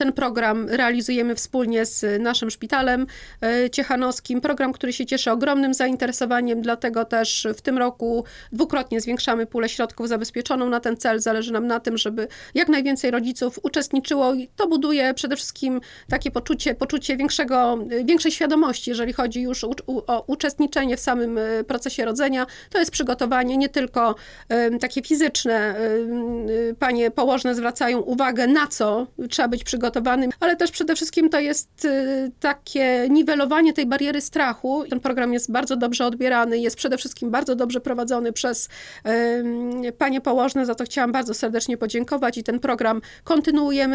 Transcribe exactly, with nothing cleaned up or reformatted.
Ten program realizujemy wspólnie z naszym szpitalem ciechanowskim. Program, który się cieszy ogromnym zainteresowaniem, dlatego też w tym roku dwukrotnie zwiększamy pulę środków zabezpieczoną na ten cel. Zależy nam na tym, żeby jak najwięcej rodziców uczestniczyło i to buduje przede wszystkim takie poczucie, poczucie większego, większej świadomości, jeżeli chodzi już o, o uczestniczenie w samym procesie rodzenia. To jest przygotowanie nie tylko takie fizyczne. Panie położne zwracają uwagę, na co trzeba być przygotowanym, ale też przede wszystkim to jest takie niwelowanie tej bariery strachu. Ten program jest bardzo dobrze odbierany, jest przede wszystkim bardzo dobrze prowadzony przez panie położne, za to chciałam bardzo serdecznie podziękować i ten program kontynuujemy.